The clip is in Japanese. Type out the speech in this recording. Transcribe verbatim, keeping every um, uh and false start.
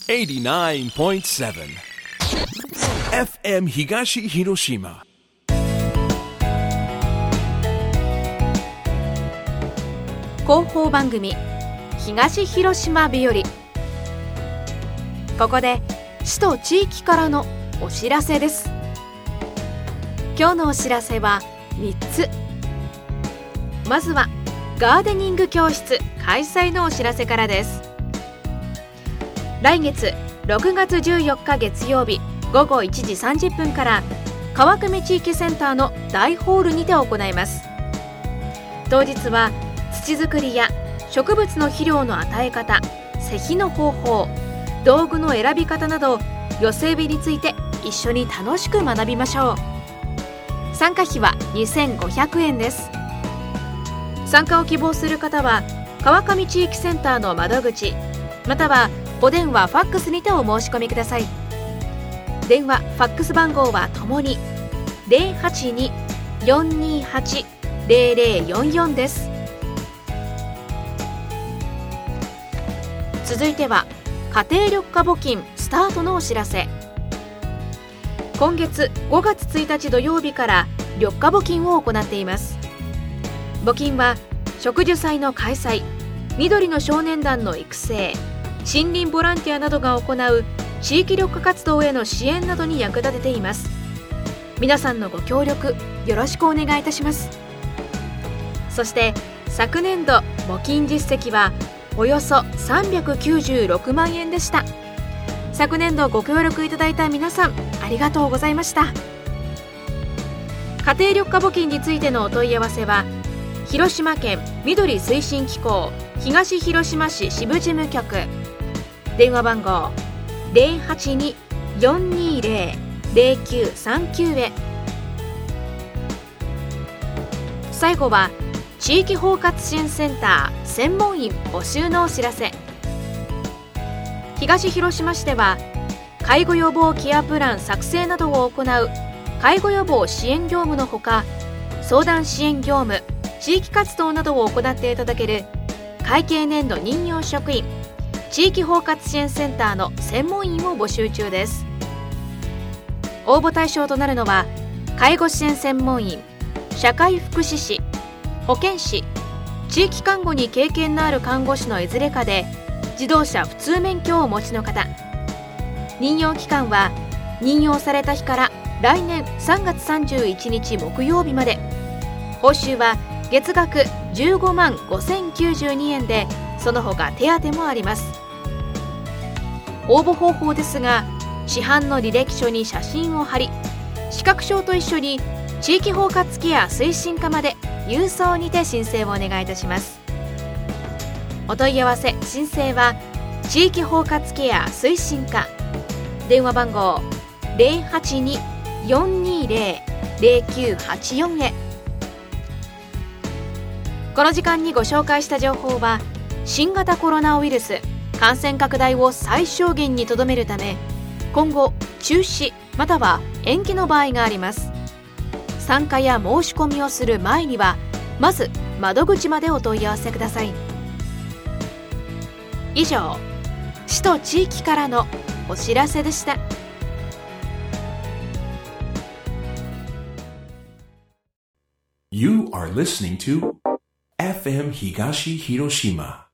エイティナインポイントセブン エフエム 東広島。 広報番組東広島日和。ここで市と地域からのお知らせです。今日のお知らせはみっつ。まずはガーデニング教室開催のお知らせからです。来月ろくがつじゅうよっか月曜日ごごいちじさんじゅっぷんから川上地域センターの大ホールにて行います。当日は土作りや植物の肥料の与え方、施肥の方法、道具の選び方など寄せ植えについて一緒に楽しく学びましょう。参加費はにせんごひゃくえんです。参加を希望する方は川上地域センターの窓口またはお電話ファックスにてお申し込みください。電話ファックス番号はともに ゼロはちに よんにはち ゼロゼロよんよん です。続いては家庭緑化募金スタートのお知らせ。今月ごがつついたち土曜日から緑化募金を行っています。募金は植樹祭の開催、緑の少年団の育成、森林ボランティアなどが行う地域緑化活動への支援などに役立てています。皆さんのご協力よろしくお願いいたします。そして昨年度募金実績はおよそさんびゃくきゅうじゅうろくまんえんでした。昨年度ご協力いただいた皆さんありがとうございました。家庭緑化募金についてのお問い合わせは広島県緑推進機構東広島市支部事務局、電話番号 ゼロはちに よんにゼロ ゼロきゅうさんきゅう へ。最後は地域包括支援センター専門員募集のお知らせ。東広島市では介護予防ケアプラン作成などを行う介護予防支援業務のほか、相談支援業務、地域活動などを行っていただける会計年度任用職員地域包括支援センターの専門員を募集中です。応募対象となるのは介護支援専門員、社会福祉士、保健師、地域看護に経験のある看護師のいずれかで自動車普通免許をお持ちの方。任用期間は任用された日から来年さんがつさんじゅういちにち木曜日まで。報酬は月額じゅうごまんごせんきゅうじゅうにえんで、その他手当もあります。応募方法ですが、市販の履歴書に写真を貼り、資格証と一緒に地域包括ケア推進課まで郵送にて申請をお願いいたします。お問い合わせ申請は地域包括ケア推進課、電話番号 ゼロはちに よんにゼロ ゼロきゅうはちよん へ。この時間にご紹介した情報は新型コロナウイルス感染拡大を最小限にとどめるため、今後中止または延期の場合があります。参加や申し込みをする前にはまず窓口までお問い合わせください。以上、市と地域からのお知らせでした。 You are listening to エフエム 東広島